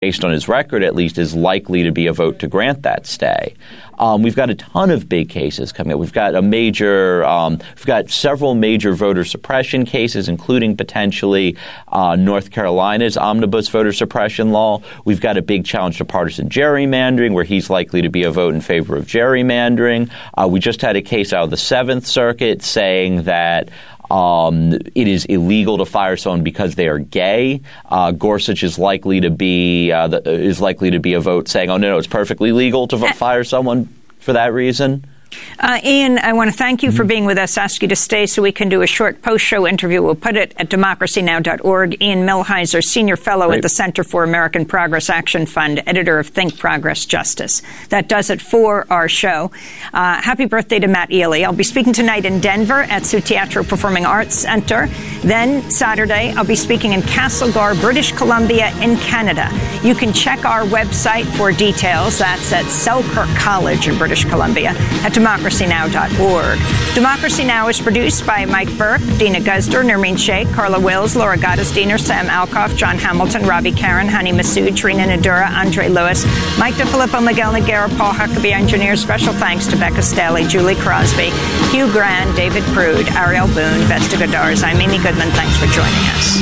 based on his record at least, is likely to be a vote to grant that stay. We've got a ton of big cases coming up. We've got several major voter suppression cases, including potentially North Carolina's omnibus voter suppression law. We've got a big challenge to partisan gerrymandering, where he's likely to be a vote in favor of gerrymandering. We just had a case out of the Seventh Circuit saying that it is illegal to fire someone because they are gay. Gorsuch is likely to be a vote saying, "Oh no, it's perfectly legal to fire someone for that reason." Ian, I want to thank you for being with us. Ask you to stay so we can do a short post-show interview. We'll put it at democracynow.org. Ian Millhiser, Senior Fellow at the Center for American Progress Action Fund, editor of Think Progress Justice. That does it for our show. Happy birthday to Matt Ely. I'll be speaking tonight in Denver at Sioux Teatro Performing Arts Center. Then Saturday, I'll be speaking in Castlegar, British Columbia in Canada. You can check our website for details. That's at Selkirk College in British Columbia at democracynow.org. Democracy Now! Is produced by Mike Burke, Dina Guzder, Nermeen Sheikh, Carla Wills, Laura Gottesdiener, Sam Alcoff, John Hamilton, Robbie Karen, Hani Masood, Trina Nadura, Andre Lewis, Mike DeFilippo, Miguel Noguera, Paul Huckabee, engineer. Special thanks to Becca Staley, Julie Crosby, Hugh Grand, David Prude, Ariel Boone, Vesta Godars. I'm Amy Goodman. Thanks for joining us.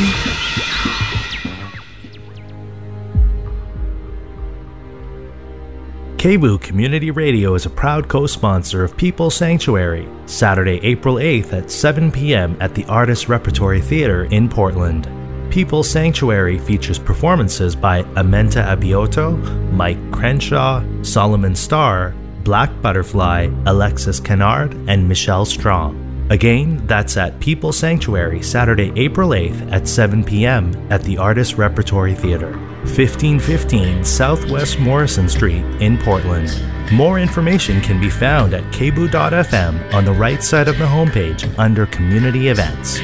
KBOO Community Radio is a proud co-sponsor of People's Sanctuary, Saturday, April 8th at 7 p.m. at the Artist Repertory Theater in Portland. People's Sanctuary features performances by Amenta Abioto, Mike Crenshaw, Solomon Starr, Black Butterfly, Alexis Kennard, and Michelle Strong. Again, that's at People's Sanctuary, Saturday, April 8th at 7 p.m. at the Artist Repertory Theater, 1515 Southwest Morrison Street in Portland. More information can be found at kboo.fm on the right side of the homepage under Community Events.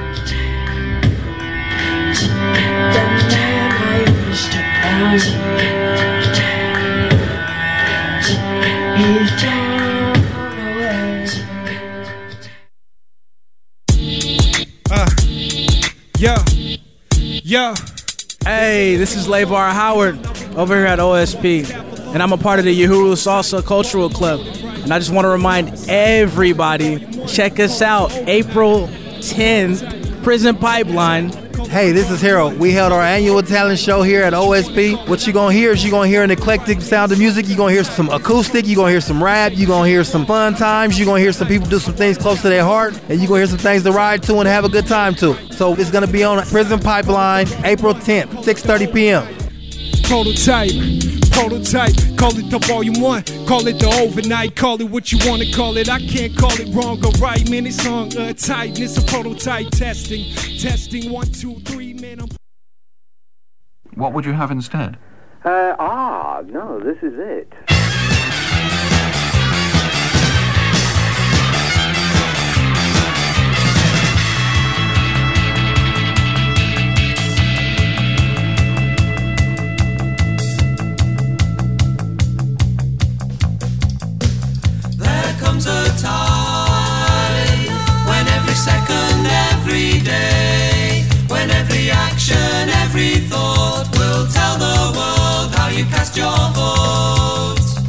Yo. Hey, this is LeVar Howard over here at OSP, and I'm a part of the Uhuru Salsa Cultural Club. And I just want to remind everybody, check us out, April 10th, Prison Pipeline. Hey, this is Harold. We held our annual talent show here at OSP. What you're going to hear is you're going to hear an eclectic sound of music. You're going to hear some acoustic. You're going to hear some rap. You're going to hear some fun times. You're going to hear some people do some things close to their heart. And you're going to hear some things to ride to and have a good time to. So it's going to be on Prison Pipeline, April 10th, 6:30 p.m. Prototype, call it the volume 1, call it the overnight, call it what you want to call it. I can't call it wrong or right, man, it's on tight, it's a prototype testing 1, 2, 3, man. What would you have instead? No, this is it. Comes a time when every second, every day, when every action, every thought will tell the world how you cast your vote.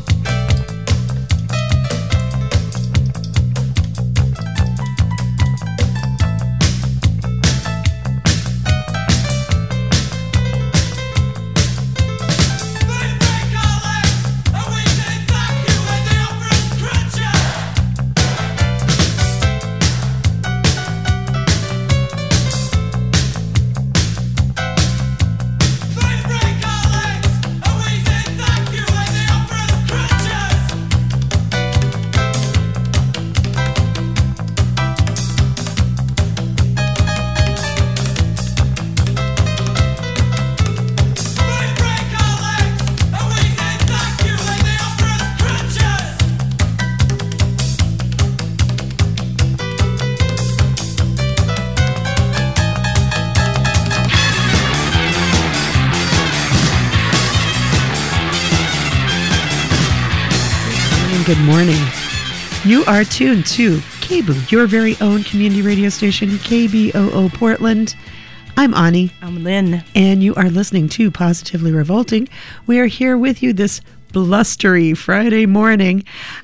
Good morning. You are tuned to KBOO, your very own community radio station, KBOO Portland. I'm Ani. I'm Lynn. And you are listening to Positively Revolting. We are here with you this blustery Friday morning,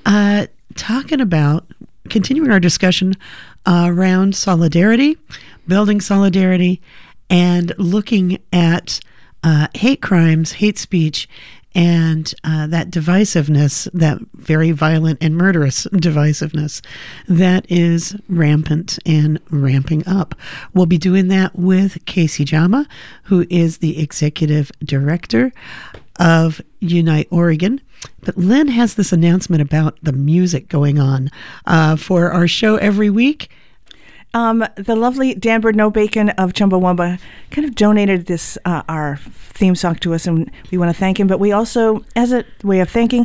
continuing our discussion around solidarity, building solidarity, and looking at hate crimes, hate speech, and that divisiveness, that very violent and murderous divisiveness that is rampant and ramping up. We'll be doing that with Casey Jama, who is the executive director of Unite Oregon. But Lynn has this announcement about the music going on for our show every week. The lovely Dan Bird No Bacon of Chumbawamba kind of donated this our theme song to us, and we want to thank him. But we also, as a way of thanking,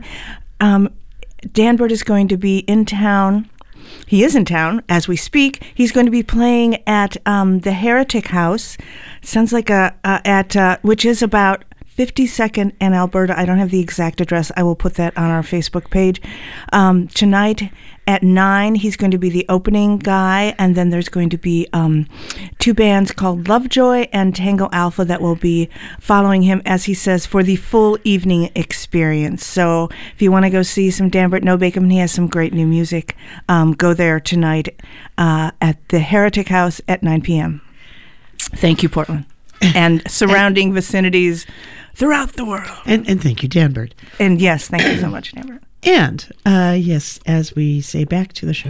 Dan Bird is going to be in town. He is in town as we speak. He's going to be playing at the Heretic House. Sounds like which is about 52nd and Alberta. I don't have the exact address. I will put that on our Facebook page. Tonight at 9, he's going to be the opening guy, and then there's going to be 2 bands called Lovejoy and Tango Alpha that will be following him, as he says, for the full evening experience. So if you want to go see some Dan Bird No Bacon, he has some great new music, go there tonight at the Heretic House at 9 p.m. Thank you, Portland. And surrounding vicinities throughout the world. And thank you, Dan Bird. And yes, thank you so much, Dan Bird. And yes, as we say, back to the show.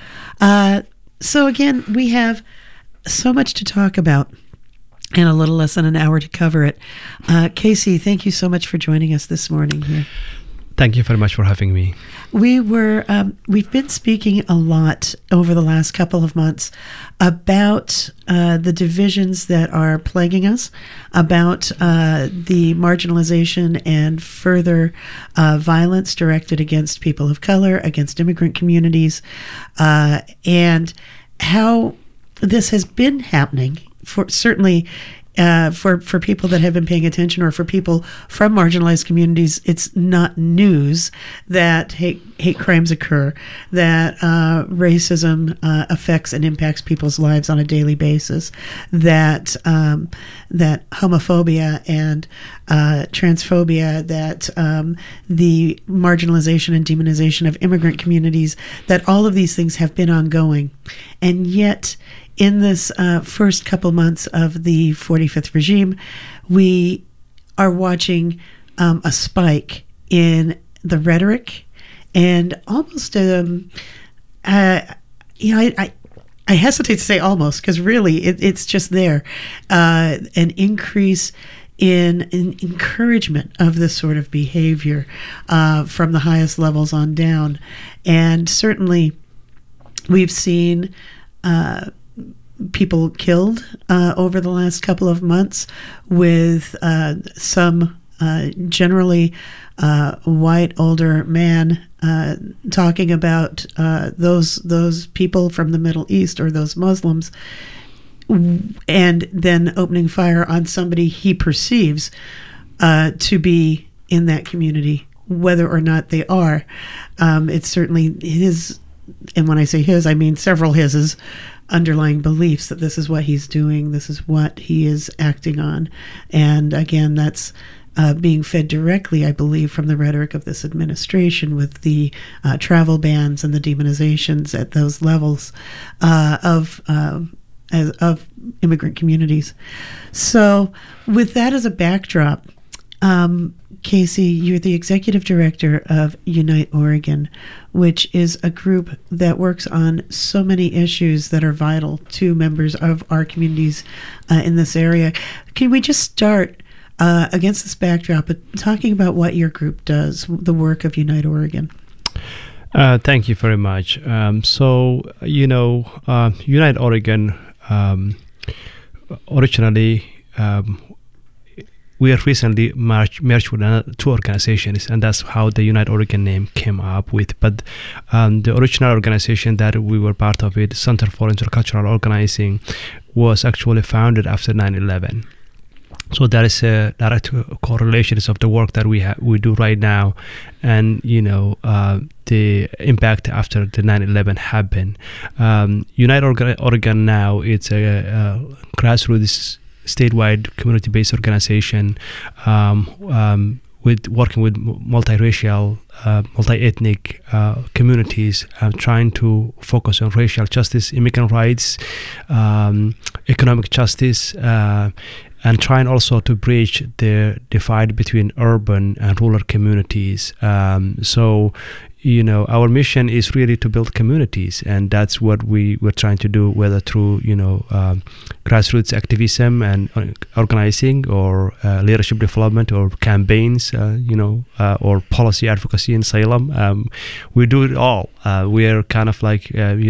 So again, we have so much to talk about and a little less than an hour to cover it. Casey, thank you so much for joining us this morning here. Thank you very much for having me. We've been speaking a lot over the last couple of months about the divisions that are plaguing us, about the marginalization and further violence directed against people of color, against immigrant communities, and how this has been happening for certainly. For people that have been paying attention, or for people from marginalized communities, it's not news that hate crimes occur, that racism affects and impacts people's lives on a daily basis, that homophobia and transphobia, that the marginalization and demonization of immigrant communities, that all of these things have been ongoing. And yet, in this first couple months of the 45th regime, we are watching a spike in the rhetoric, and almost, I hesitate to say almost, because really it's just there, an increase in encouragement of this sort of behavior from the highest levels on down. And certainly we've seen people killed over the last couple of months, with some generally white older man talking about those people from the Middle East, or those Muslims, and then opening fire on somebody he perceives to be in that community, whether or not they are. It's certainly his, and when I say his, I mean several his's, underlying beliefs that this is what he's doing, this is what he is acting on. And again, that's being fed directly, I believe, from the rhetoric of this administration, with the travel bans and the demonizations at those levels of immigrant communities. So with that as a backdrop, Casey, you're the executive director of Unite Oregon, which is a group that works on so many issues that are vital to members of our communities in this area. Can we just start against this backdrop of talking about what your group does, the work of Unite Oregon? Thank you very much. Unite Oregon, originally, we have recently merged with 2 organizations, and that's how the Unite Oregon name came up with. But the original organization that we were part of, it, Center for Intercultural Organizing, was actually founded after 9/11. So that is a direct correlation of the work that we do right now, and the impact after the 9/11 happened. Unite Oregon now, it's a grassroots statewide community-based organization with working with multiracial, multi-ethnic communities, trying to focus on racial justice, immigrant rights, economic justice, and trying also to bridge the divide between urban and rural communities. So, our mission is really to build communities, and that's what we're trying to do, whether through, grassroots activism and organizing, or leadership development, or campaigns, or policy advocacy in Salem. We do it all. We are kind of like,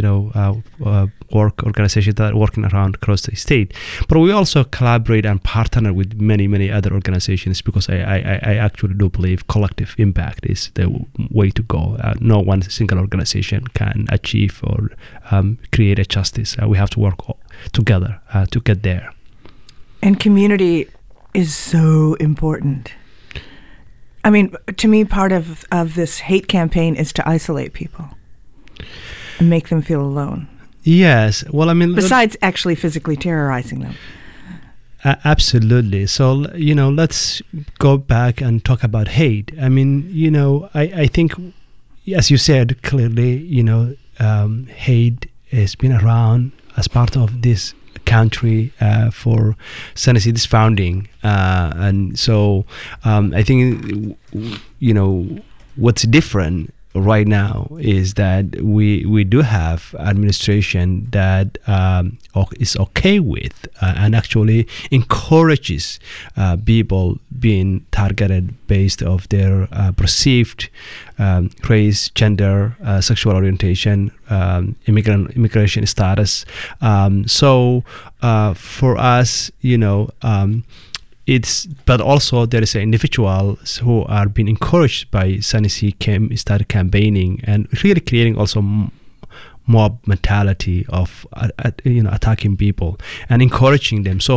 work organizations that are working around across the state. But we also collaborate and partner with many, many other organizations, because I actually do believe collective impact is the way to go. No one single organization can achieve or create a justice. We have to work together to get there. And community is so important. I mean, to me, part of this hate campaign is to isolate people and make them feel alone. Yes. Well, I mean, besides actually physically terrorizing them. Absolutely. So, let's go back and talk about hate. I mean, I think, as you said clearly, hate has been around as part of this country for since its founding. And so I think, what's different right now is that we do have administration that is okay with and actually encourages people being targeted based off their perceived race, gender, sexual orientation, immigration status. So for us, but also there is individuals who are being encouraged by Sunny C started campaigning and really creating also mob mentality of attacking people and encouraging them. So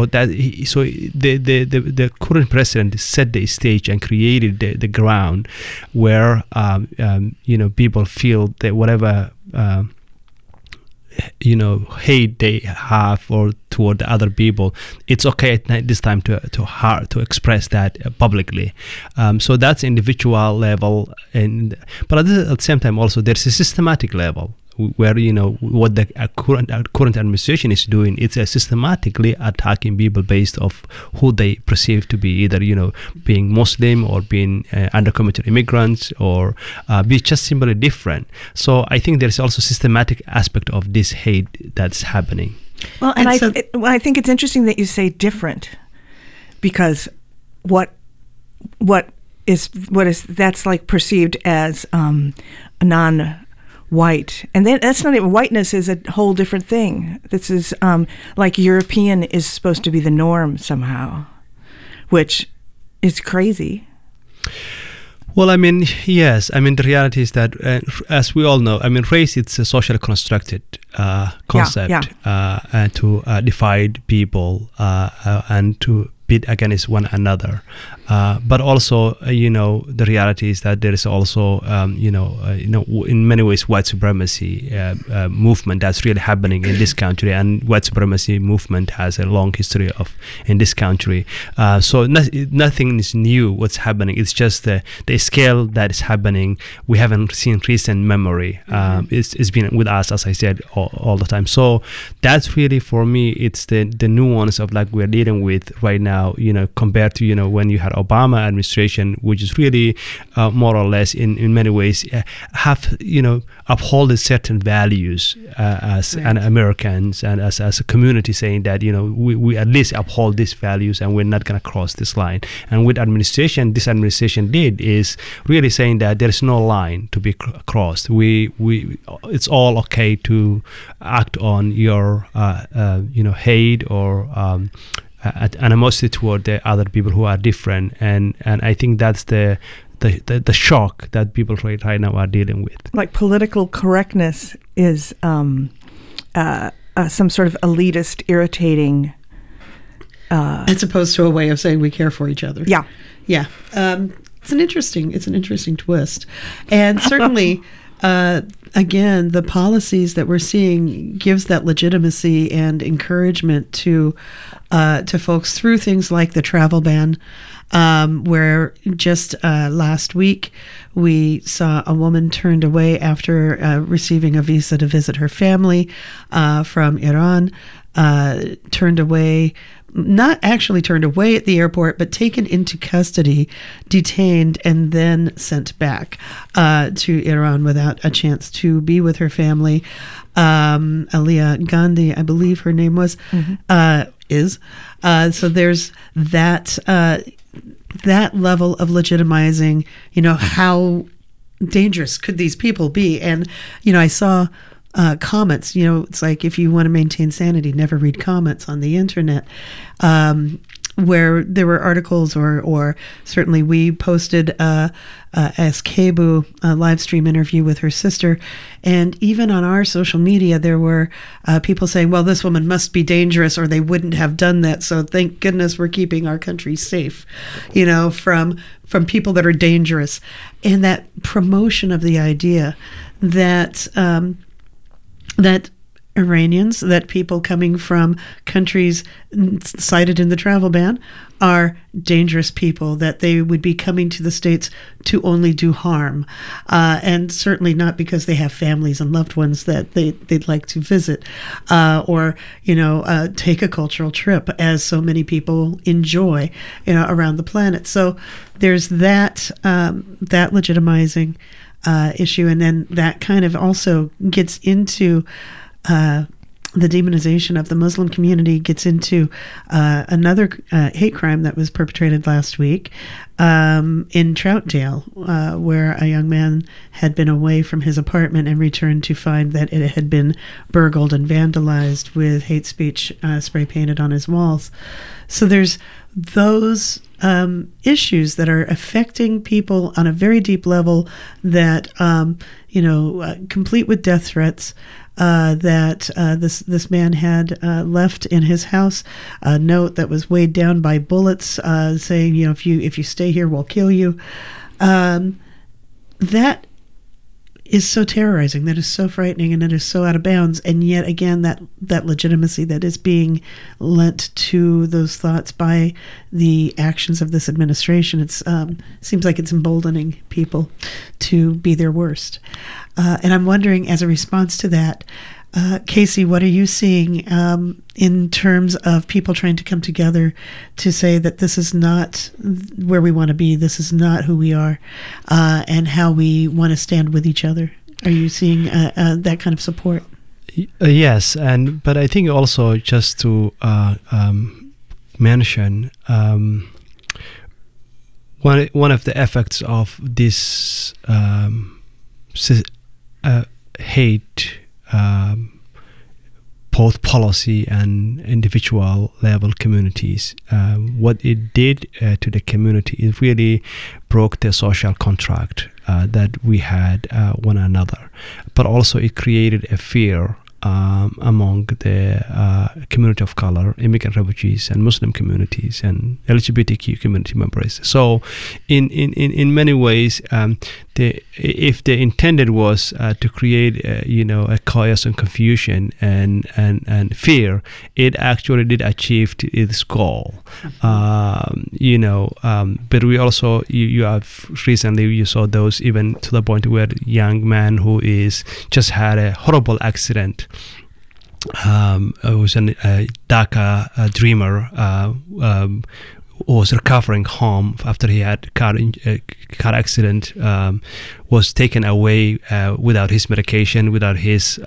the current president set the stage and created the ground where people feel that whatever hate they have or toward the other people, it's okay at this time to express that publicly. So that's individual level, but at the same time also there's a systematic level where what the current administration is doing. It's systematically attacking people based off who they perceive to be either being Muslim or being undocumented immigrants or be just simply different. So I think there's also systematic aspect of this hate that's happening. Well, and I think it's interesting that you say different, because what is that's like perceived as a non-white, and that's not even whiteness is a whole different thing. This is like European is supposed to be the norm somehow, which is crazy. Well, I mean, yes. I mean, the reality is that, as we all know, I mean, race, it's a socially constructed concept to divide people and to bid against one another. But also, the reality is that there is also, in many ways, white supremacy movement that's really happening in this country, and white supremacy movement has a long history in this country. So nothing is new. What's happening? It's just the scale that is happening. We haven't seen recent memory. It's been with us, as I said, all the time. So that's really, for me, it's the nuance of like we're dealing with right now. Compared to when you had Obama administration, which is really more or less in many ways have upholded certain values as an Americans and as a community, saying that we at least uphold these values and we're not going to cross this line. And with administration, this administration did is really saying that there is no line to be crossed. It's all okay to act on your hate or animosity toward the other people who are different, and I think that's the shock that people right now are dealing with. Like political correctness is some sort of elitist, irritating, as opposed to a way of saying we care for each other. Yeah. It's an interesting twist, and certainly. again, the policies that we're seeing gives that legitimacy and encouragement to folks through things like the travel ban, where just last week we saw a woman turned away after receiving a visa to visit her family from Iran, not actually turned away at the airport, but taken into custody, detained, and then sent back to Iran without a chance to be with her family. Alia Gandhi, I believe her name was, is. So there's that level of legitimizing, how dangerous could these people be? And, I saw comments, it's like, if you want to maintain sanity, never read comments on the internet, where there were articles or certainly we posted as Kebu a live stream interview with her sister. And even on our social media, there were people saying, well, this woman must be dangerous or they wouldn't have done that. So thank goodness we're keeping our country safe, from people that are dangerous. And that promotion of the idea that that Iranians, that people coming from countries cited in the travel ban are dangerous people, that they would be coming to the States to only do harm, and certainly not because they have families and loved ones that they'd like to visit, or take a cultural trip, as so many people enjoy around the planet. So there's that legitimizing issue, and then that kind of also gets into the demonization of the Muslim community, gets into another hate crime that was perpetrated last week in Troutdale, where a young man had been away from his apartment and returned to find that it had been burgled and vandalized with hate speech spray painted on his walls. So there's those issues that are affecting people on a very deep level, that complete with death threats, that this man had left in his house a note that was weighed down by bullets, saying, if you stay here, we'll kill you. That is so terrorizing, that is so frightening, and that is so out of bounds. And yet again, that legitimacy that is being lent to those thoughts by the actions of this administration, it seems like it's emboldening people to be their worst. And I'm wondering, as a response to that, Casey, what are you seeing in terms of people trying to come together to say that this is not where we want to be, this is not who we are, and how we want to stand with each other? Are you seeing that kind of support? Yes, but I think also just to mention one of the effects of this hate, both policy and individual level communities, what it did to the community, it really broke the social contract that we had one another, but also it created a fear among the community of color, immigrant refugees, and Muslim communities, and LGBTQ community members. So, in many ways, if the intended was to create a chaos and confusion and fear, it actually did achieve its goal. But we also you have recently you saw those, even to the point where young man who is just had a horrible accident. Was a DACA dreamer who was recovering home after he had a car accident, was taken away without his medication, without his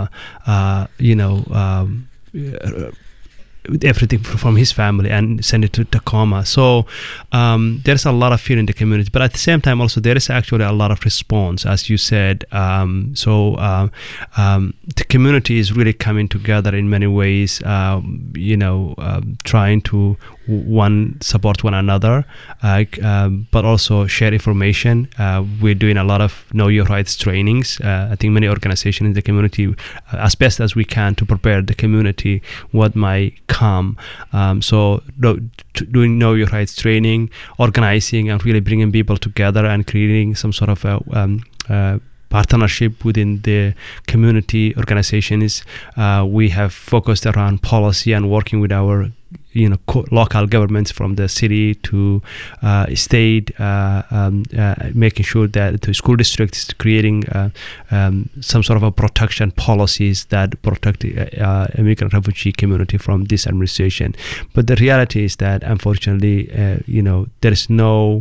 everything from his family, and send it to Tacoma. So there's a lot of fear in the community, but at the same time also there is actually a lot of response, as you said. The community is really coming together in many ways, trying to support one another, but also share information. We're doing a lot of Know Your Rights trainings. I think many organizations in the community, as best as we can, to prepare the community what might come. So doing Know Your Rights training, organizing, and really bringing people together and creating some sort of a partnership within the community organizations. We have focused around policy and working with our local governments from the city to state, making sure that the school district is creating some sort of a protection policies that protect immigrant refugee community from this administration. But the reality is that unfortunately, there is no.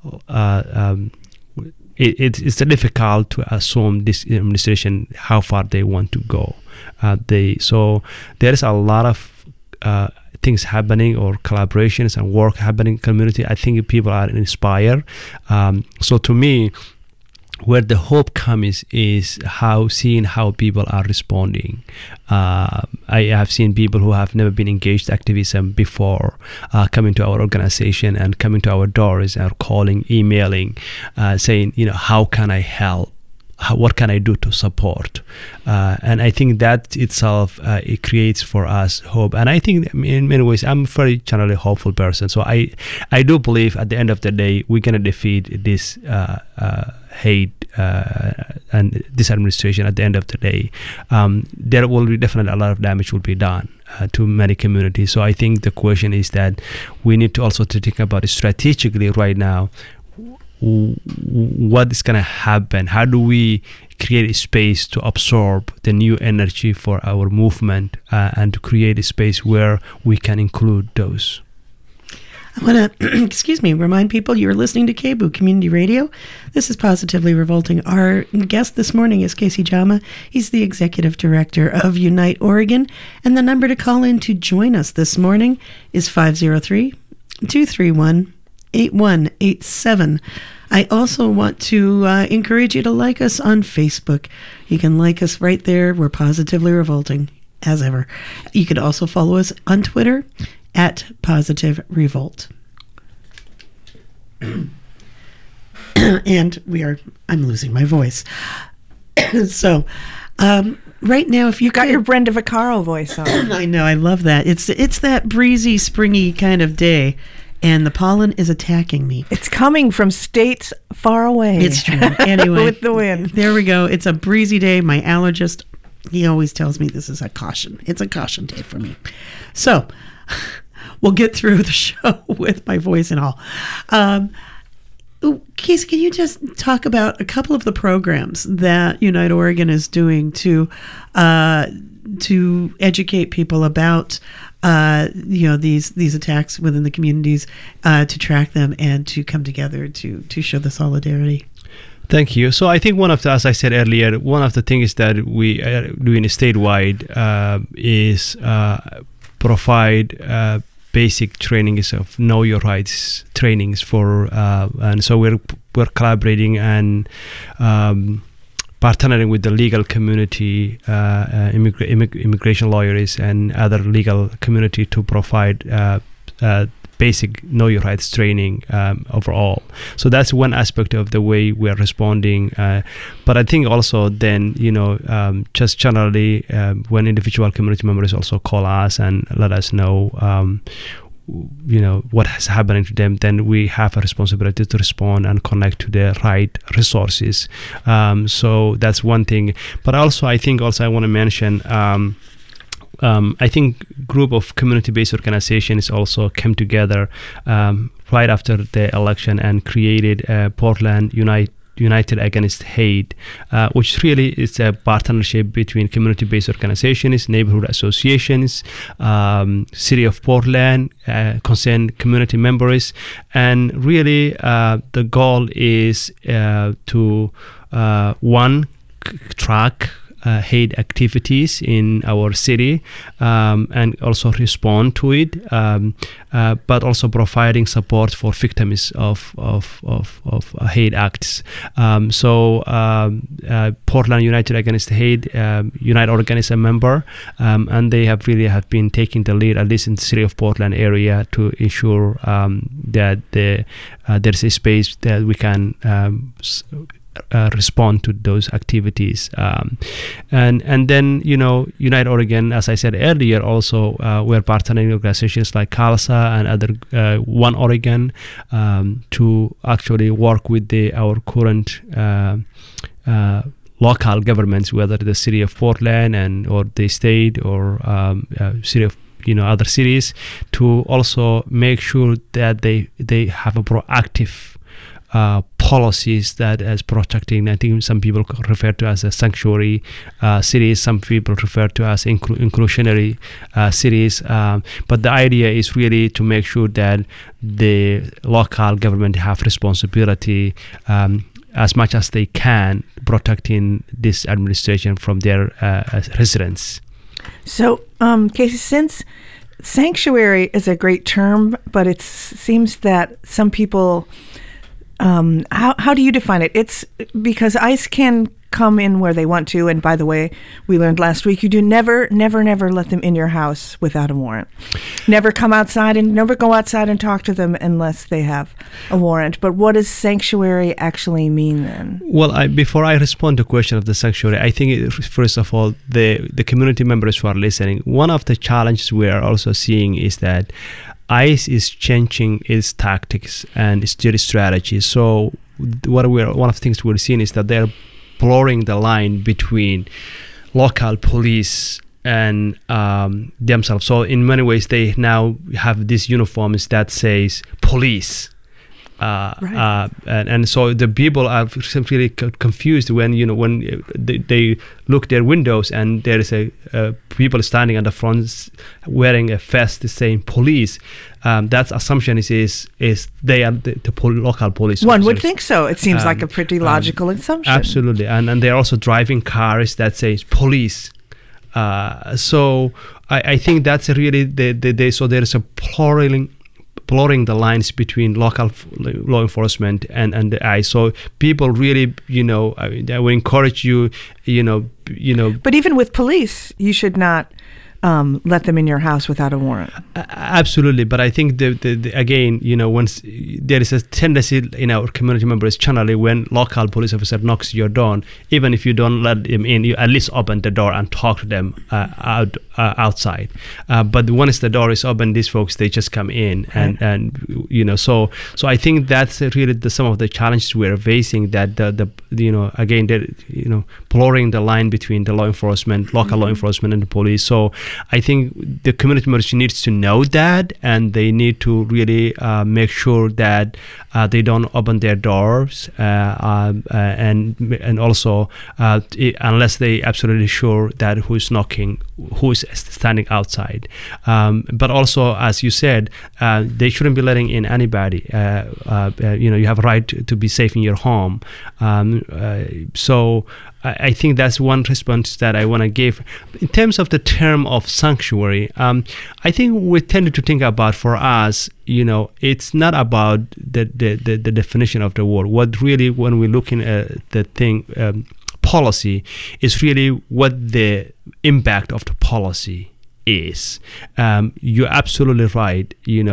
It's difficult to assume this administration how far they want to go. So there is a lot of things happening or collaborations and work happening in community. I think people are inspired. So to me, where the hope comes is seeing how people are responding. I have seen people who have never been engaged activism before coming to our organization and coming to our doors and calling, emailing, saying, how can I help? What can I do to support? And I think that itself, it creates for us hope. And I think in many ways, I'm a very generally hopeful person. So I do believe at the end of the day, we're going to defeat this hate and this administration at the end of the day. There will be definitely a lot of damage will be done to many communities. So I think the question is that we need to also to think about it strategically right now. What is going to happen? How do we create a space to absorb the new energy for our movement and to create a space where we can include those? I want to, remind people you're listening to KBOO Community Radio. This is Positively Revolting. Our guest this morning is Casey Jama. He's the Executive Director of Unite Oregon. And the number to call in to join us this morning is 503-231-8187. I also want to encourage you to like us on Facebook. You can like us right there. We're Positively Revolting, as ever. You could also follow us on Twitter at Positive Revolt. And I'm losing my voice. So, right now, if you got your Brenda Vaccaro voice on. I know, I love that. It's that breezy, springy kind of day. And the pollen is attacking me. It's coming from states far away. It's true. Anyway. With the wind. There we go. It's a breezy day. My allergist, he always tells me this is a caution. It's a caution day for me. So, we'll get through the show with my voice and all. Casey, can you just talk about a couple of the programs that Unite Oregon is doing to educate people about these attacks within the communities, to track them and to come together to show the solidarity? Thank you. So I think as I said earlier, one of the things that we are doing statewide is provide basic trainings of Know Your Rights trainings for, and so we're collaborating and partnering with the legal community, immigration lawyers and other legal community to provide basic Know Your Rights training overall. So that's one aspect of the way we're responding. But I think also then, just generally when individual community members also call us and let us know what is happening to them, then we have a responsibility to respond and connect to the right resources. So that's one thing. But also, I want to mention, I think group of community-based organizations also came together right after the election and created Portland United Against Hate, which really is a partnership between community-based organizations, neighborhood associations, City of Portland, concerned community members, and really the goal is to track hate activities in our city and also respond to it, but also providing support for victims of hate acts. So Portland United Against Hate, Unite Oregon is a member, and they have been taking the lead, at least in the city of Portland area, to ensure that there's a space that we can respond to those activities, and then Unite Oregon, as I said earlier, also we're partnering organizations like CALSA and other One Oregon to actually work with our current local governments, whether the city of Portland or the state or city of other cities, to also make sure that they have a proactive policies that is protecting. I think some people refer to as a sanctuary cities, some people refer to as inclusionary cities, but the idea is really to make sure that the local government have responsibility as much as they can protecting this administration from their residents. So, Casey, since sanctuary is a great term, but it seems that some people, how do you define it? It's because ICE can come in where they want to, and by the way, we learned last week you do never let them in your house without a warrant. Never come outside and never go outside and talk to them unless they have a warrant. But what does sanctuary actually mean then? Well, before I respond to the question of the sanctuary, I think first of all, the community members who are listening, one of the challenges we are also seeing is that ICE is changing its tactics and its strategy. So one of the things we're seeing is that they're blurring the line between local police and themselves. So in many ways, they now have these uniforms that says police. Right. And so the people are simply confused when they look their windows and there is a people standing at the front wearing a vest saying police. That assumption is they are the local police. One officers. would think so. It seems like a pretty logical assumption. Absolutely, and they're also driving cars that says police. So I think that's really so there is a blurring the lines between local law enforcement and the ICE. So people really, I would encourage you, But even with police, you should not let them in your house without a warrant. Absolutely, but I think again, once there is a tendency in our community members generally, when local police officer knocks your door, even if you don't let them in, you at least open the door and talk to them outside. But once the door is open, these folks, they just come in, and so I think that's really some of the challenges we're facing. That blurring the line between the law enforcement, local law enforcement, and the police. So I think the community members needs to know that, and they need to really make sure that they don't open their doors, and also unless they absolutely sure that who's knocking, who's standing outside. But also, as you said, they shouldn't be letting in anybody. You have a right to be safe in your home. So I think that's one response that I want to give. In terms of the term of sanctuary, I think we tended to think about, for us, it's not about the definition of the word. What really, when we're looking at the thing, policy, is really what the impact of the policy is. You're absolutely right.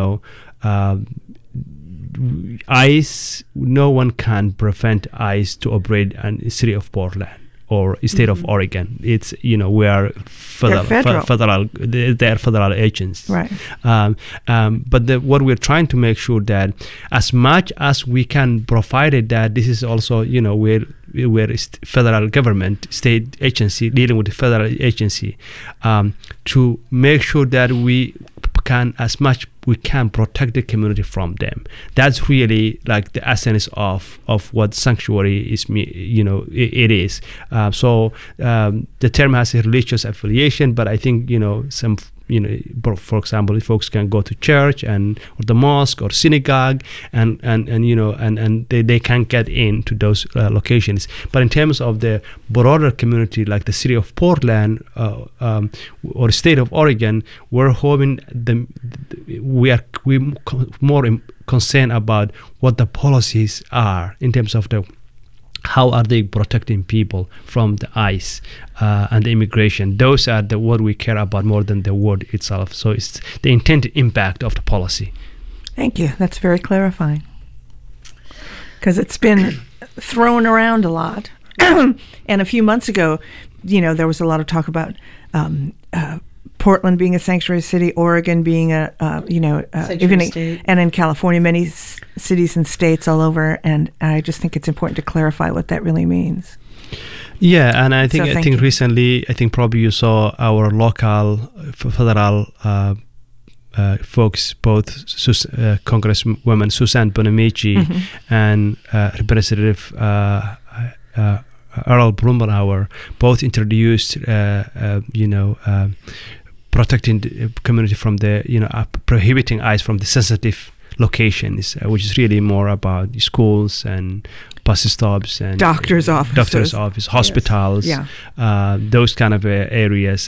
ICE, no one can prevent ICE to operate in the city of Portland or state of Oregon. It's we are federal. They're federal agents, right? But what we're trying to make sure that as much as we can, provided that this is also we're federal government, state agency dealing with the federal agency, to make sure that we can, as much we can, protect the community from them. That's really like the essence of what sanctuary is. It is. So the term has a religious affiliation, but I think some. For example, if folks can go to church or the mosque or synagogue, and they can get into those locations. But in terms of the broader community, like the city of Portland or state of Oregon, we're hoping we're more concerned about what the policies are in terms of how are they protecting people from the ICE and the immigration. Those are what we care about more than the word itself. So it's the intended impact of the policy. Thank you. That's very clarifying. Because it's been thrown around a lot. And a few months ago, there was a lot of talk about Portland being a sanctuary city, Oregon being state. And in California, many cities and states all over. And I just think it's important to clarify what that really means. Yeah, and I think So thank you. recently, I think probably you saw our local federal folks, both Congresswoman Suzanne Bonamici and Representative Earl Blumenauer, both introduced, protecting the community from the, prohibiting ICE from the sensitive locations, which is really more about schools and bus stops and doctor's offices, hospitals, those kind of areas.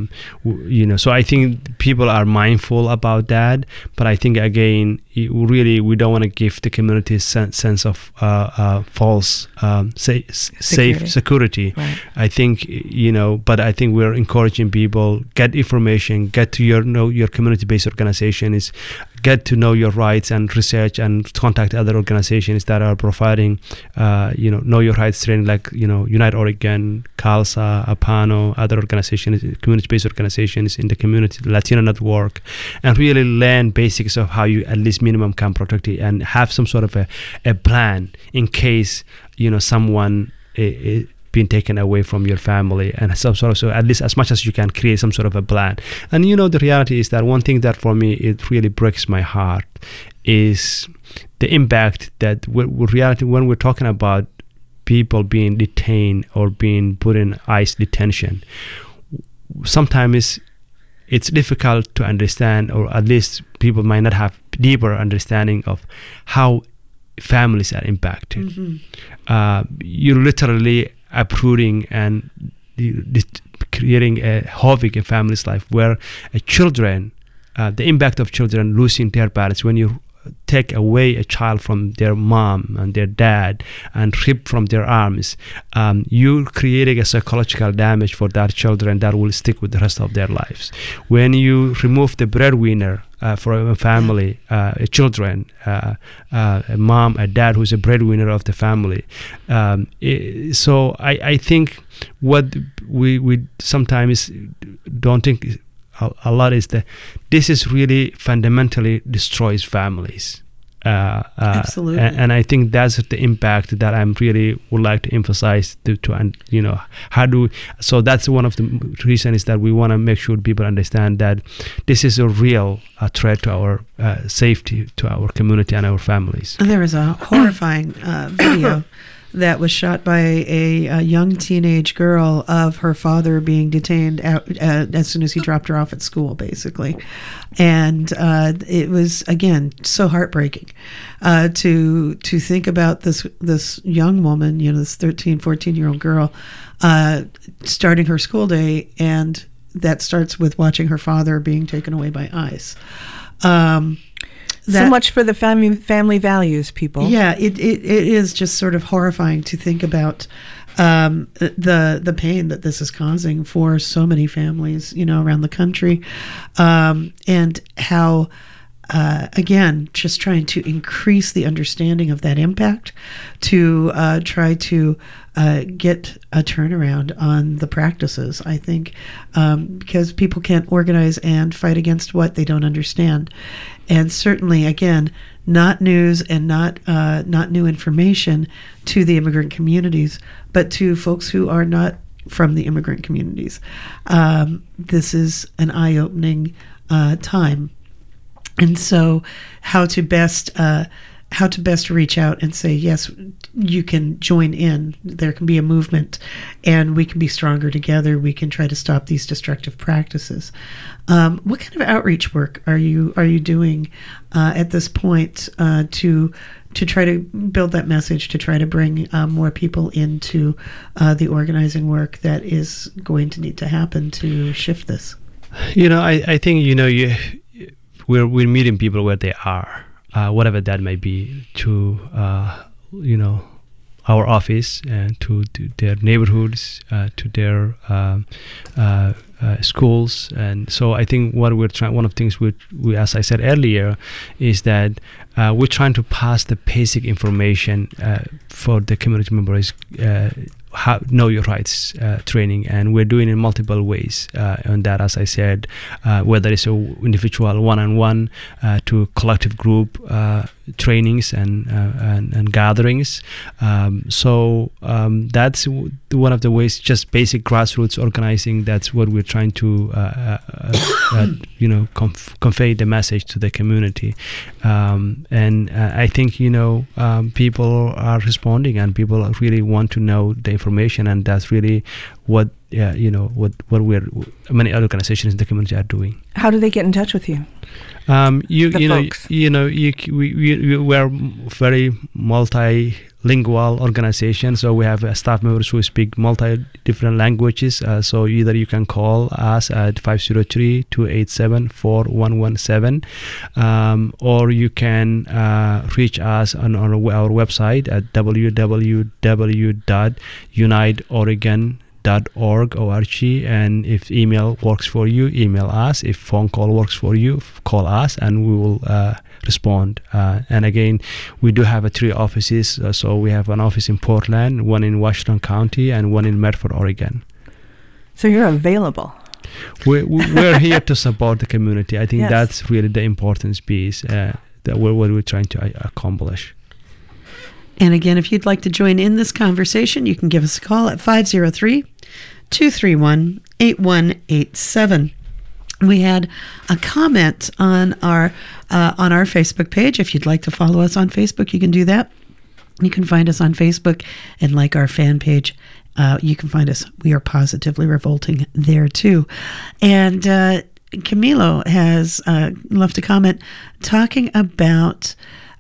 So I think people are mindful about that, but I think again, we don't want to give the community a sense of false safe security. Right. I think but I think we're encouraging people, get information, get to your community-based organizations, get to know your rights and research and contact other organizations that are providing know your rights training, like Unite Oregon, CALSA, APANO, other organizations, community-based organizations in the community, Latino Network, and really learn basics of how you at least minimum can protect it, and have some sort of a plan in case someone being taken away from your family, and some sort of, so at least as much as you can create some sort of a plan. And the reality is that one thing that for me it really breaks my heart is the impact that reality when we're talking about people being detained or being put in ICE detention. Sometimes it's difficult to understand, or at least people might not have deeper understanding of how families are impacted. You're literally uprooting and creating a havoc in families' life, where children, the impact of children losing their parents, when you take away a child from their mom and their dad and rip from their arms, you're creating a psychological damage for that children that will stick with the rest of their lives. When you remove the breadwinner for a family, children, a mom, a dad who's a breadwinner of the family. So I think what we sometimes don't think a lot is that this is really fundamentally destroys families. Absolutely. And I think that's the impact that I'm really would like to emphasize so that's one of the reasons is that we want to make sure people understand that this is a real threat to our safety, to our community and our families. There was a horrifying video that was shot by a young teenage girl of her father being detained as soon as he dropped her off at school, basically. And it was, again, so heartbreaking to think about this young woman, this 13, 14-year-old girl, starting her school day, and that starts with watching her father being taken away by ICE. So much for the family values, people. Yeah, it is just sort of horrifying to think about the pain that this is causing for so many families, around the country, and how, again, just trying to increase the understanding of that impact to try to get a turnaround on the practices, I think, because people can't organize and fight against what they don't understand. And certainly, again, not news and not new information to the immigrant communities, but to folks who are not from the immigrant communities. This is an eye-opening time. And so how to best reach out and say, yes, you can join in. There can be a movement, and we can be stronger together. We can try to stop these destructive practices. What kind of outreach work are you doing at this point to try to build that message, to try to bring more people into the organizing work that is going to need to happen to shift this? I think we're meeting people where they are. Whatever that may be, to our office and to their neighborhoods, to their schools. And so I think what we're trying, one of the things we as I said earlier, is that we're trying to pass the basic information for the community members, know your rights training, and we're doing it in multiple ways on that, as I said, whether it's an individual one-on-one to collective group trainings and gatherings. So that's one of the ways, just basic grassroots organizing. That's what we're trying to convey the message to the community, and I think people are responding, and people really want to know the information, and that's really what many other organizations in the community are doing. How do they get in touch with you? We're very multilingual organization, so we have staff members who speak different languages. So either you can call us at 503-287-4117, or you can reach us on our website at www.uniteoregon.org, and if email works for you, email us. If phone call works for you, call us, and we will respond. And again, we do have 3 offices. So we have an office in Portland, one in Washington County, and one in Medford, Oregon. So you're available. We're here to support the community. I think Yes. that's really the important piece that what we're trying to accomplish. And again, if you'd like to join in this conversation, you can give us a call at 503-231-8187. We had a comment on our Facebook page. If you'd like to follow us on Facebook, you can do that. You can find us on Facebook and like our fan page. You can find us. We are Positively Revolting there too. And Camilo has left a comment talking about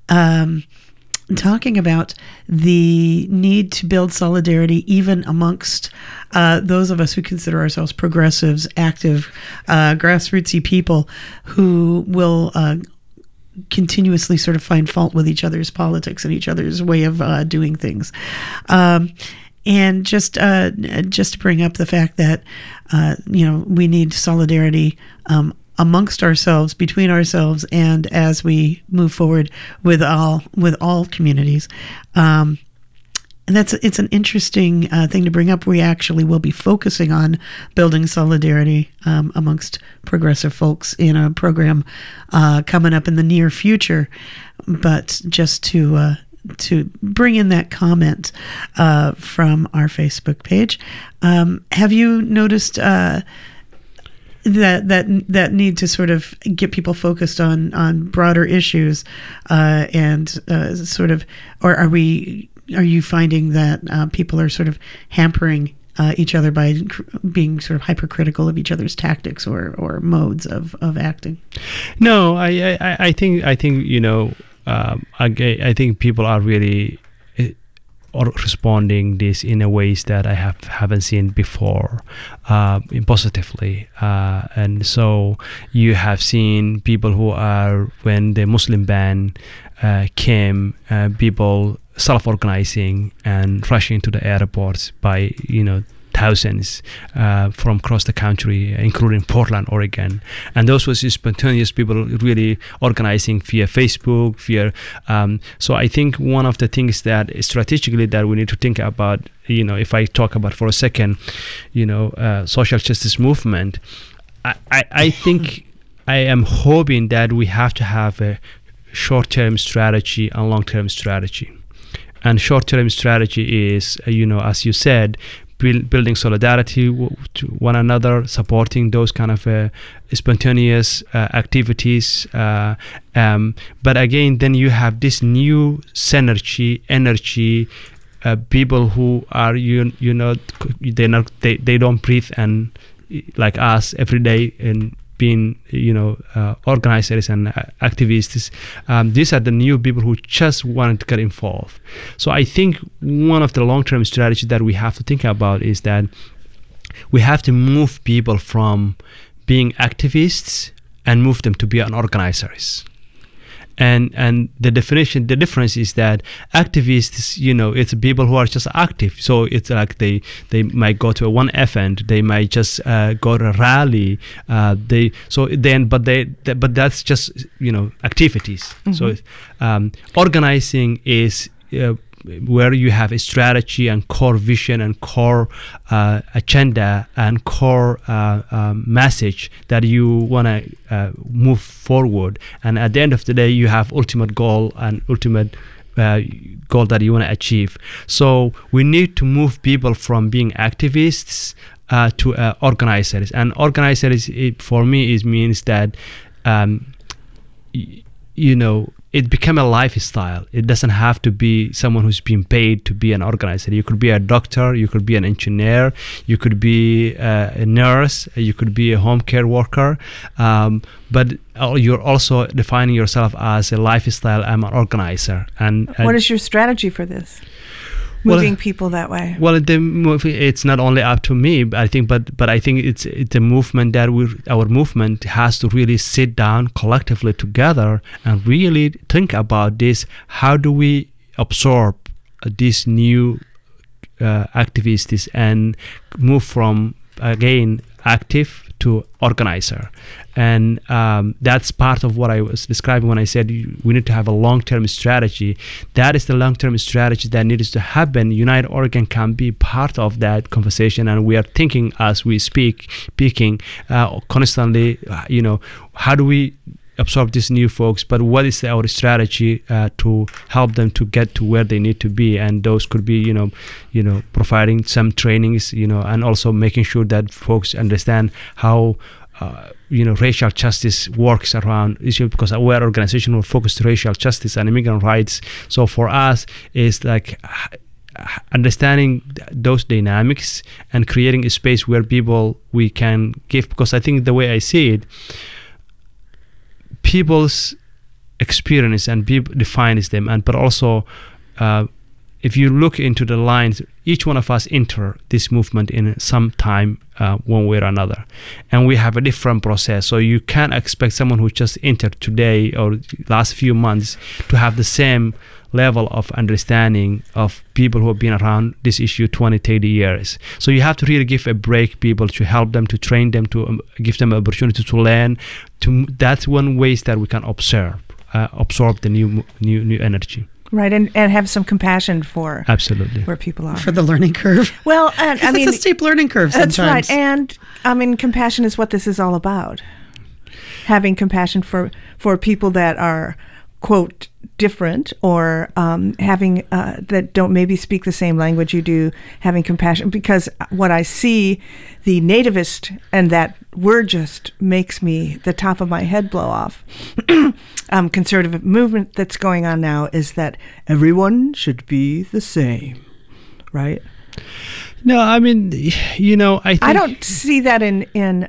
the need to build solidarity even amongst those of us who consider ourselves progressives, active, grassrootsy people who will continuously sort of find fault with each other's politics and each other's way of doing things. And just to bring up the fact that we need solidarity amongst ourselves, between ourselves, and as we move forward with all communities. And it's an interesting thing to bring up. We actually will be focusing on building solidarity amongst progressive folks in a program coming up in the near future. But just to bring in that comment from our Facebook page, have you noticed that need to sort of get people focused on broader issues, and sort of, or are you finding that people are sort of hampering each other by being sort of hypercritical of each other's tactics or modes of acting? No, I think I think people are really responding this in a ways that I haven't seen before, positively, and so you have seen people who are, when the Muslim ban came, people self-organizing and rushing to the airports by thousands from across the country, including Portland, Oregon. And those was spontaneous people really organizing via Facebook, so I think one of the things that strategically that we need to think about, if I talk about for a second, social justice movement, I think I am hoping that we have to have a short-term strategy and long-term strategy. And short-term strategy is, as you said, building solidarity to one another, supporting those kind of spontaneous activities. But again, then you have this new synergy, energy, people who are they don't breathe and like us every day and being organizers and activists. These are the new people who just wanted to get involved. So I think one of the long-term strategies that we have to think about is that we have to move people from being activists and move them to be organizers. And the difference is that activists, it's people who are just active. So it's like they might go to one event, they might just go to a rally. But that's just activities. Mm-hmm. So organizing is where you have a strategy and core vision and core agenda and core message that you want to move forward. And at the end of the day, you have ultimate goal and ultimate goal that you want to achieve. So we need to move people from being activists to organizers. And organizers, for me, means that it became a lifestyle. It doesn't have to be someone who's being paid to be an organizer. You could be a doctor, you could be an engineer, you could be a nurse, you could be a home care worker, but you're also defining yourself as a lifestyle. I'm an organizer. And what is your strategy for this? Moving people that way. Well, it's not only up to me, I think, but I think it's a movement that our movement has to really sit down collectively together and really think about this. How do we absorb these new activists and move from, again, active to organizer? And that's part of what I was describing when I said we need to have a long-term strategy. That is the long-term strategy that needs to happen. Unite Oregon can be part of that conversation, and we are thinking as we speaking constantly, how do we absorb these new folks, but what is our strategy to help them to get to where they need to be? And those could be, providing some trainings, and also making sure that folks understand how racial justice works around issue, because our organization will focus on racial justice and immigrant rights. So for us, it's like understanding those dynamics and creating a space where we can give, because I think the way I see it, people's experience and defines them, but also if you look into the lines, each one of us enter this movement in some time, one way or another, and we have a different process. So you can't expect someone who just entered today or last few months to have the same level of understanding of people who have been around this issue 20, 30 years. So you have to really give a break people, to help them, to train them, to give them an opportunity to learn. That's one way that we can absorb the new energy. Right, and have some compassion for absolutely where people are. For the learning curve. Well, and I mean, it's a steep learning curve sometimes. That's right, and I mean, compassion is what this is all about. Having compassion for people that are, quote, different, or having that don't maybe speak the same language you do, having compassion, because what I see, the nativist, and that word just makes me, the top of my head blow off. Conservative movement that's going on now is that everyone should be the same, right? No, I mean, I don't see that in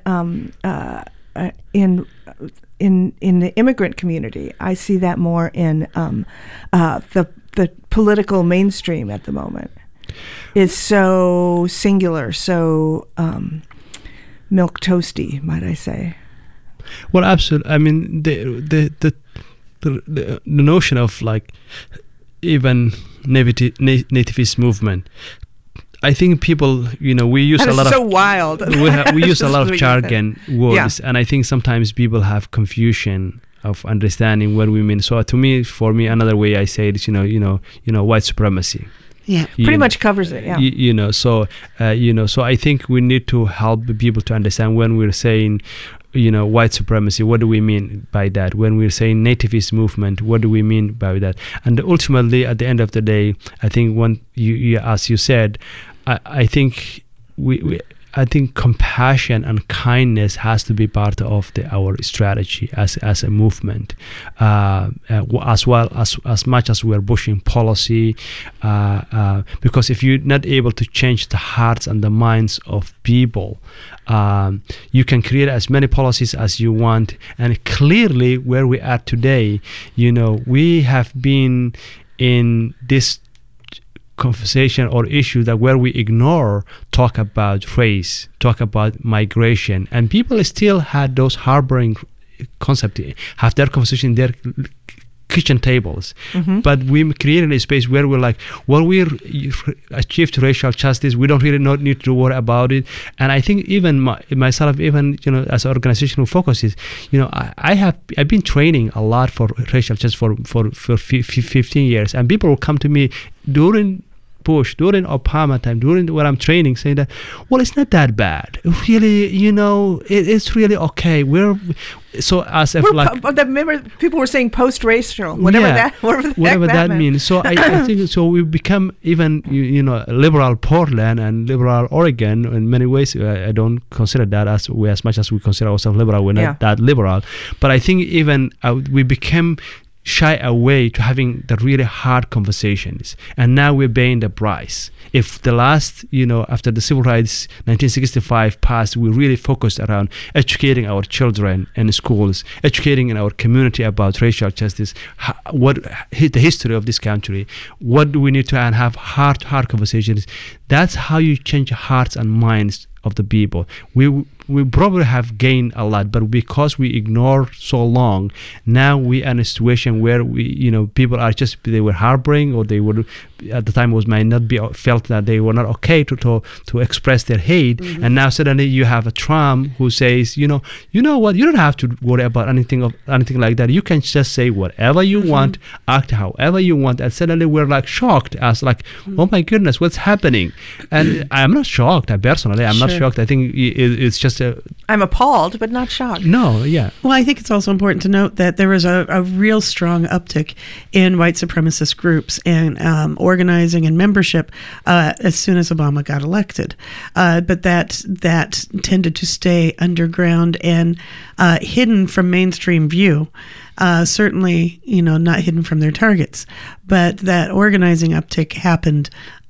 the immigrant community. I see that more in the political mainstream at the moment. Is so singular, so milk toasty, might I say? Well, absolutely. I mean, the notion of like even nativist movement. I think people, we use that a lot so of wild. we use a lot of jargon words, and I think sometimes people have confusion of understanding what we mean. So for me, another way I say it is, white supremacy. Yeah, pretty much covers it. Yeah, so I think we need to help people to understand when we're saying, white supremacy, what do we mean by that? When we're saying nativist movement, what do we mean by that? And ultimately, at the end of the day, I think when you as you said, I think I think compassion and kindness has to be part of our strategy as a movement, as well as much as we're pushing policy, because if you're not able to change the hearts and the minds of people, you can create as many policies as you want. And clearly, where we are today, we have been in this conversation or issue that where we talk about race, talk about migration, and people still had those harboring concepts, have their conversation in their kitchen tables. Mm-hmm. But we created a space where we're like, well, we achieved racial justice, we don't really need to worry about it. And I think even myself, even as an organization who focuses, I've been training a lot for racial justice for 15 years, and people will come to me during Bush, during Obama time, during when I'm training, saying that, well, it's not that bad. Really, it's really okay. So as if remember people were saying post-racial, whatever that means. So I think so. We become even liberal Portland and liberal Oregon in many ways. I don't consider that as much as we consider ourselves liberal. We're not that liberal, but I think even we became shy away to having the really hard conversations, and now we're paying the price. If the last, after the Civil Rights 1965 passed, we really focused around educating our children in schools, educating in our community about racial justice, what the history of this country, what do we need to have hard conversations. That's how you change hearts and minds of the people. We probably have gained a lot, but because we ignored so long, now we are in a situation where people are they were harboring, or they were at the time might not be felt that they were not okay to express their hate. Mm-hmm. And now suddenly you have a Trump who says, you know what, you don't have to worry about anything like that. You can just say whatever you want, act however you want, and suddenly we're like shocked as like, oh my goodness, what's happening? And I'm not shocked. I'm not shocked. I think it's just I'm appalled, but not shocked. No, yeah. Well, I think it's also important to note that there was a real strong uptick in white supremacist groups and organizing and membership as soon as Obama got elected. But that tended to stay underground and hidden from mainstream view. Certainly, not hidden from their targets, but that organizing uptick happened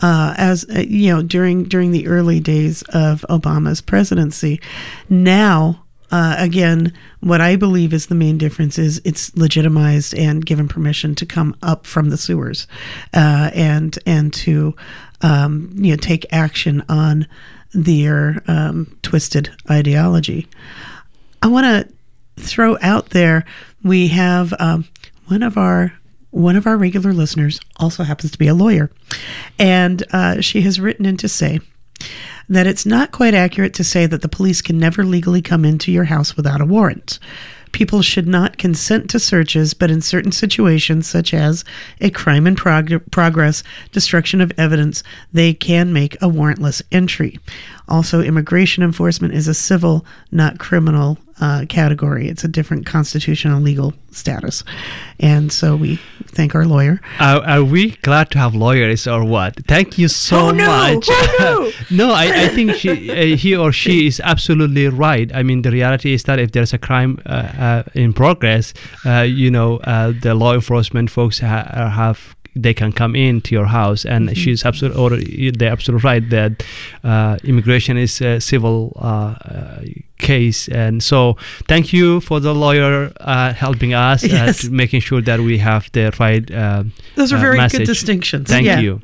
during the early days of Obama's presidency. Now, again, what I believe is the main difference is it's legitimized and given permission to come up from the sewers, and to take action on their twisted ideology. I want to throw out there, we have one of our regular listeners also happens to be a lawyer, and she has written in to say that it's not quite accurate to say that the police can never legally come into your house without a warrant. People should not consent to searches, but in certain situations, such as a crime in progress, destruction of evidence, they can make a warrantless entry. Also, immigration enforcement is a civil, not criminal category. It's a different constitutional legal status. And so we thank our lawyer. Are we glad to have lawyers or what? Thank you so much. No, I think he or she is absolutely right. I mean, the reality is that if there's a crime in progress, the law enforcement folks they can come into your house, and they're absolutely right that immigration is a civil case. And so thank you for the lawyer helping us, making sure that we have the right those are very message. Good distinctions. Thank you.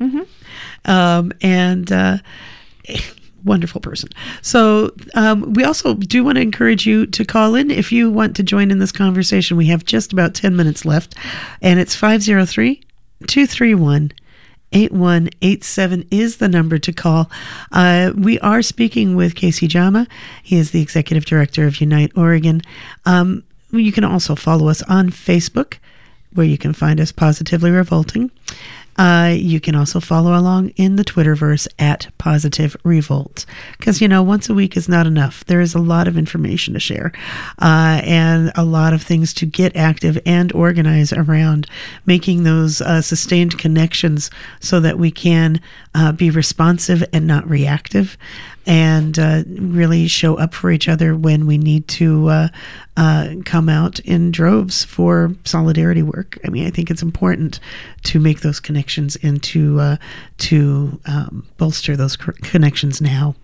And wonderful person. So we also do want to encourage you to call in if you want to join in this conversation. We have just about 10 minutes left, and it's 503-231-8187 is the number to call. We are speaking with Casey Jama. He is the Executive Director of Unite Oregon. You can also follow us on Facebook, where you can find us Positively Revolting. You can also follow along in the Twitterverse at Positive Revolt, because once a week is not enough. There is a lot of information to share, and a lot of things to get active and organize around, making those sustained connections so that we can be responsive and not reactive, and really show up for each other when we need to come out in droves for solidarity work. I mean, I think it's important to make those connections and to bolster those connections now.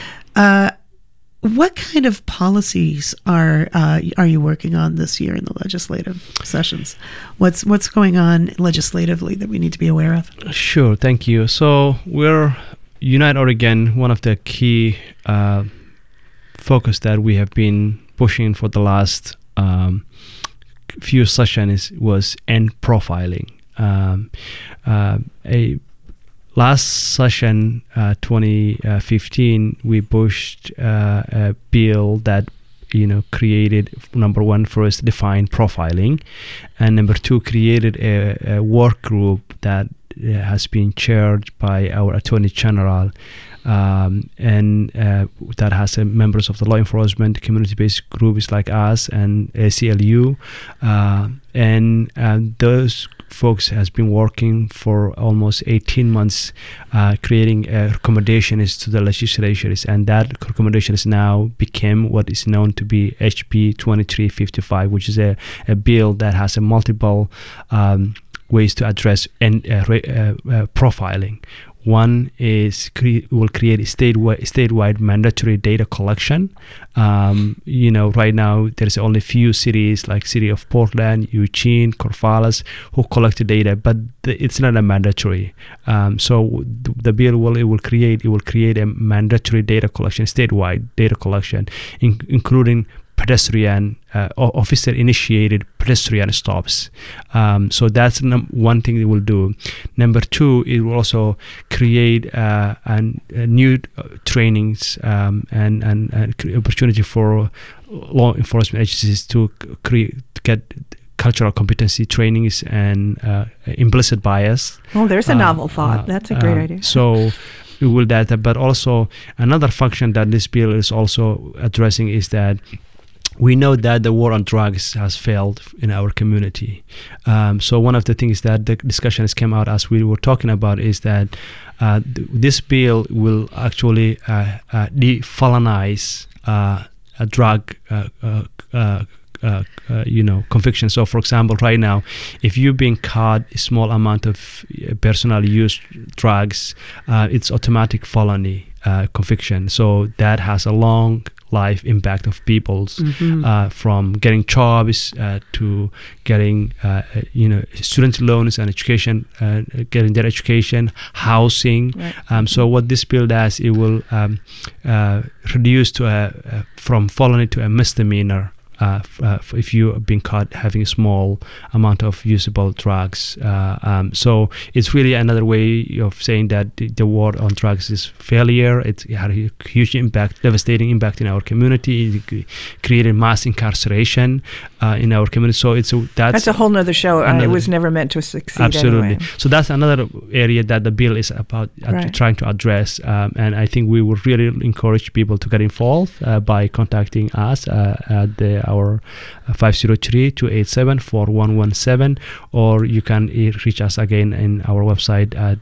What kind of policies are you working on this year in the legislative sessions? What's going on legislatively that we need to be aware of? Sure, thank you. So we're Unite Oregon. One of the key focus that we have been pushing for the last few sessions was end profiling. Last session, 2015, we pushed a bill that created, number one, first defined profiling, and number two, created a work group that has been chaired by our Attorney General, and that has members of the law enforcement, community-based groups like us and ACLU, and those folks has been working for almost 18 months creating recommendations to the legislatures, and that recommendation is now became what is known to be HB 2355, which is a bill that has a multiple ways to address profiling. One is will create a statewide mandatory data collection. Right now there's only few cities like City of Portland, Eugene, Corvallis who collect data, but it's not a mandatory. So the bill will create a mandatory data collection, statewide data collection, including pedestrian officer-initiated pedestrian stops. So that's one thing it will do. Number two, it will also create new trainings and opportunity for law enforcement agencies to get cultural competency trainings and implicit bias. Oh, there's a novel thought. That's a great idea. So we will that, but also another function that this bill is also addressing is that we know that the war on drugs has failed in our community. So one of the things that the discussion has come out as we were talking about is that this bill will actually defelonize a drug conviction. So for example, right now, if you've been caught a small amount of personal use drugs, it's automatic felony conviction. So that has a long life impact of people's from getting jobs to getting student loans and education, getting their education, housing. Right. So what this bill does, it will reduce to from felony to a misdemeanor. If you have been caught having a small amount of usable drugs. So it's really another way of saying that the war on drugs is failure. It had a huge impact, devastating impact in our community. It created mass incarceration in our community. So that's a whole nother show. It was never meant to succeed. Absolutely. Anyway. So that's another area that the bill is about trying to address. And I think we would really encourage people to get involved by contacting us at our 503-287-4117, or you can reach us again in our website at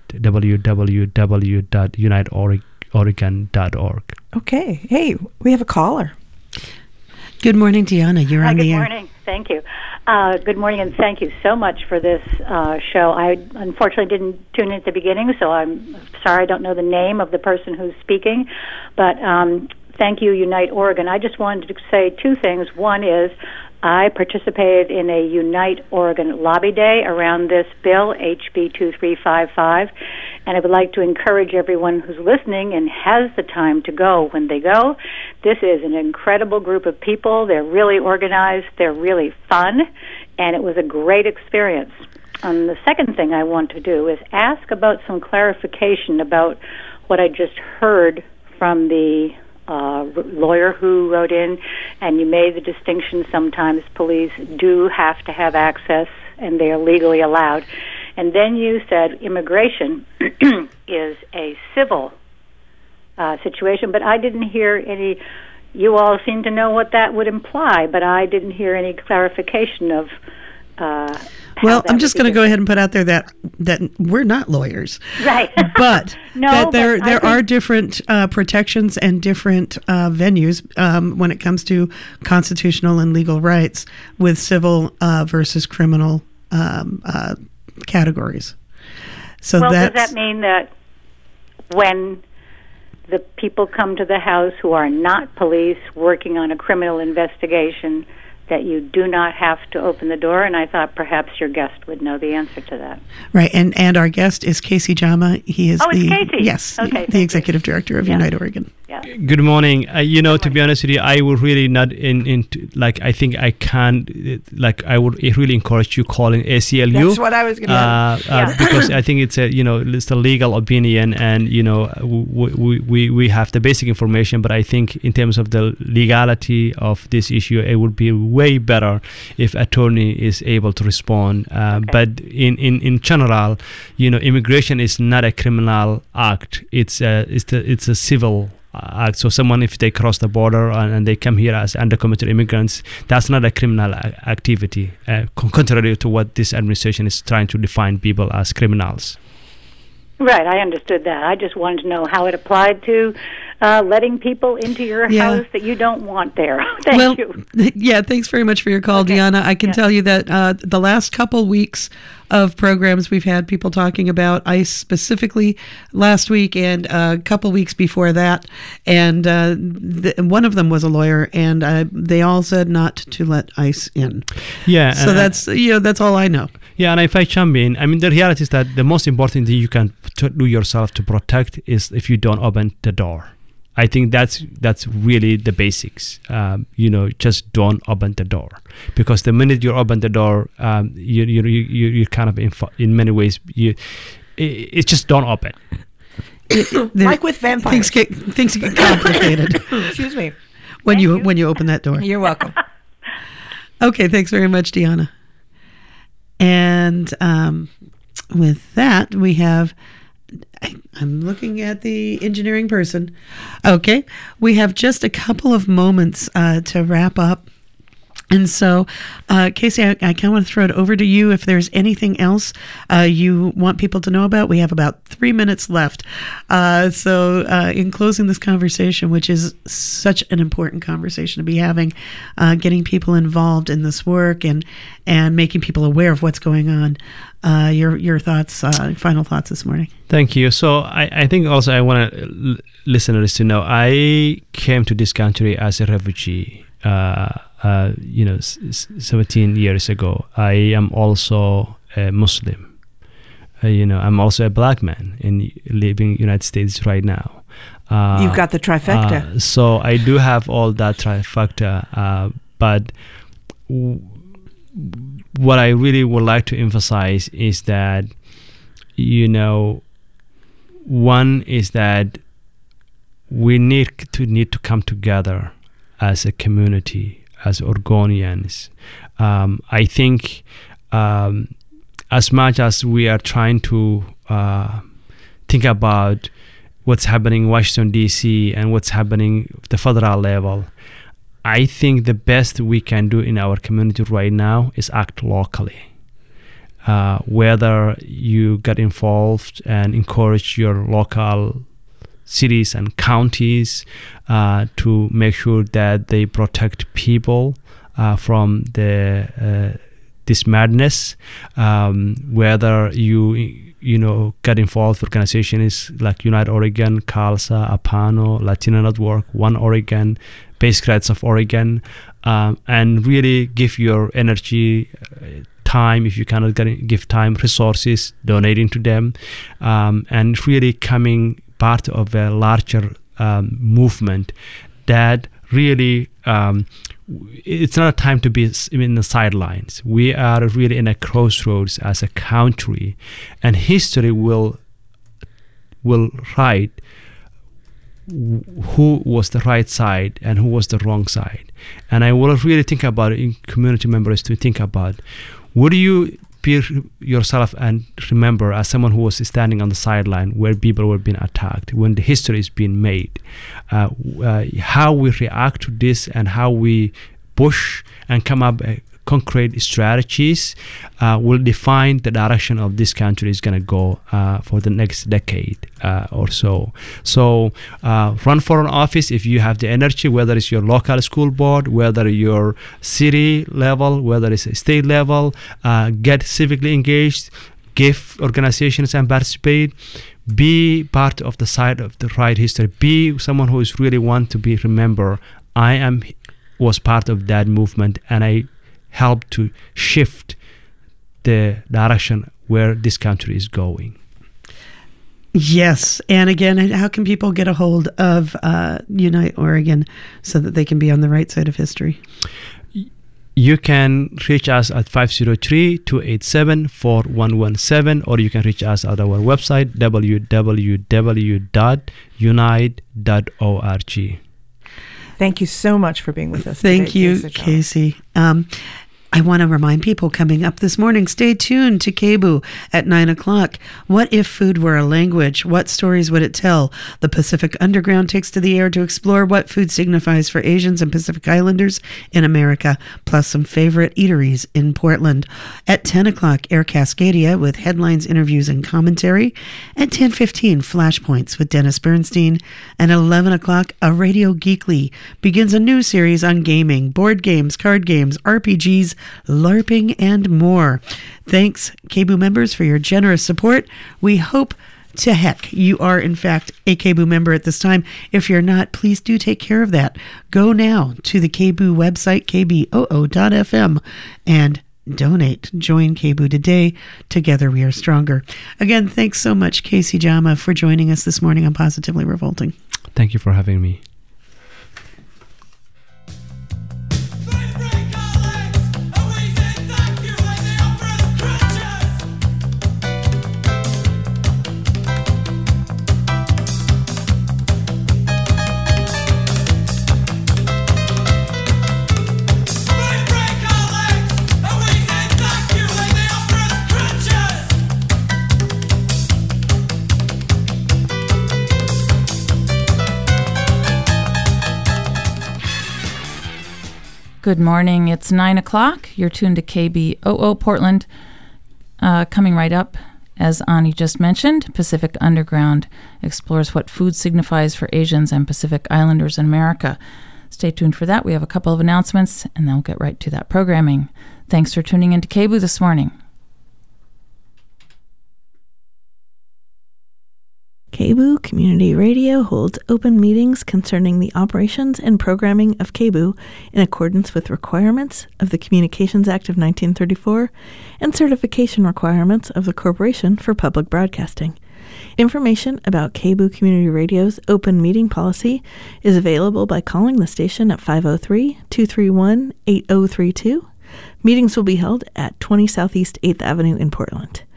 www.uniteoregon.org. Okay. Hey, we have a caller. Good morning, Deanna. You're on the air. Good morning. Thank you. Good morning, and thank you so much for this show. I unfortunately didn't tune in at the beginning, so I'm sorry I don't know the name of the person who's speaking, but thank you, Unite Oregon. I just wanted to say two things. One is I participated in a Unite Oregon lobby day around this bill, HB 2355, and I would like to encourage everyone who's listening and has the time to go when they go. This is an incredible group of people. They're really organized. They're really fun, and it was a great experience. The second thing I want to do is ask about some clarification about what I just heard from the lawyer who wrote in, and you made the distinction sometimes police do have to have access and they are legally allowed. And then you said immigration is a civil situation, but I didn't hear any, you all seem to know what that would imply, but I didn't hear any clarification of well, I'm just going to go ahead and put out there that we're not lawyers, right? But that there are different protections and different venues when it comes to constitutional and legal rights with civil versus criminal categories. So does that mean that when the people come to the house who are not police working on a criminal investigation, that you do not have to open the door? And I thought perhaps your guest would know the answer to that. Right, and our guest is Casey Jama. He is Casey. Yes, okay, the executive director of Unite Oregon. Yeah. Good morning. To be honest with you, I would really not I think I can, I would really encourage you calling ACLU. That's what I was going to because I think it's it's a legal opinion, and, we have the basic information, but I think in terms of the legality of this issue, it would be way better if attorney is able to respond. But in general, immigration is not a criminal act. It's a civil act. So someone, if they cross the border and they come here as undocumented immigrants, that's not a criminal activity, contrary to what this administration is trying to define people as criminals. Right, I understood that. I just wanted to know how it applied to letting people into your house that you don't want there. Thank you. Yeah, thanks very much for your call, Deanna. I can tell you that the last couple weeks of programs, we've had people talking about ICE specifically last week and a couple weeks before that. And one of them was a lawyer, and they all said not to let ICE in. Yeah. So that's all I know. Yeah, and if I chime in, I mean, the reality is that the most important thing you can do yourself to protect is if you don't open the door. I think that's really the basics. Just don't open the door, because the minute you open the door, you kind of in many ways it just don't open. Like with vampires, things get complicated. Excuse me. When you open that door. You're welcome. Okay, thanks very much, Deanna. And with that, we have. I'm looking at the engineering person. Okay, we have just a couple of moments to wrap up. And so, Casey, I kind of want to throw it over to you if there's anything else you want people to know about. We have about 3 minutes left. So in closing this conversation, which is such an important conversation to be having, getting people involved in this work and making people aware of what's going on, your thoughts, final thoughts this morning. Thank you. So I think also I want listeners to know I came to this country as a refugee. 17 years ago. I am also a Muslim. I'm also a black man and living in the United States right now. You've got the trifecta. So I do have all that trifecta. But what I really would like to emphasize is that, one is that we need to come together as a community, as Oregonians. I think as much as we are trying to think about what's happening in Washington, D.C. and what's happening at the federal level, I think the best we can do in our community right now is act locally. Whether you get involved and encourage your local cities and counties to make sure that they protect people from this madness. Whether you get involved with organizations like Unite Oregon, CALSA, APANO, Latino Network, One Oregon, Basic Rights of Oregon, and really give your energy, time, if you cannot give time, resources, donating to them, and really coming part of a larger movement that really it's not a time to be in the sidelines. We are really in a crossroads as a country, and history will write who was the right side and who was the wrong side. And I will really think about it in community members to think about, would you be yourself and remember as someone who was standing on the sideline where people were being attacked when the history is being made, how we react to this and how we push and come up concrete strategies will define the direction of this country is going to go for the next decade or so. So run for an office if you have the energy, whether it's your local school board, whether your city level, whether it's a state level, get civically engaged, give organizations and participate, be part of the side of the right history, be someone who is really want to be remembered. Was part of that movement, and I helped to shift the direction where this country is going. Yes. And again, how can people get a hold of Unite Oregon so that they can be on the right side of history? You can reach us at 503-287-4117, or you can reach us at our website, www.unite.org. Thank you so much for being with us Thank today, you, Casey. I want to remind people coming up this morning, stay tuned to KBOO at 9 o'clock. What if food were a language? What stories would it tell? The Pacific Underground takes to the air to explore what food signifies for Asians and Pacific Islanders in America, plus some favorite eateries in Portland. At 10 o'clock, Air Cascadia with headlines, interviews, and commentary. At 10:15, Flashpoints with Dennis Bernstein. And at 11 o'clock, A Radio Geekly begins a new series on gaming, board games, card games, RPGs, LARPing, and more. Thanks, KBOO members, for your generous support. We hope to heck you are, in fact, a KBOO member at this time. If you're not, please do take care of that. Go now to the KBOO website, kboo.fm, and donate. Join KBOO today. Together we are stronger. Again, thanks so much, Casey Jama, for joining us this morning on Positively Revolting. Thank you for having me. Good morning. It's 9 o'clock. You're tuned to KBOO Portland. Coming right up, as Ani just mentioned, Pacific Underground explores what food signifies for Asians and Pacific Islanders in America. Stay tuned for that. We have a couple of announcements, and then we'll get right to that programming. Thanks for tuning into KBOO this morning. KBOO Community Radio holds open meetings concerning the operations and programming of KBOO in accordance with requirements of the Communications Act of 1934 and certification requirements of the Corporation for Public Broadcasting. Information about KBOO Community Radio's open meeting policy is available by calling the station at 503-231-8032. Meetings will be held at 20 Southeast 8th Avenue in Portland.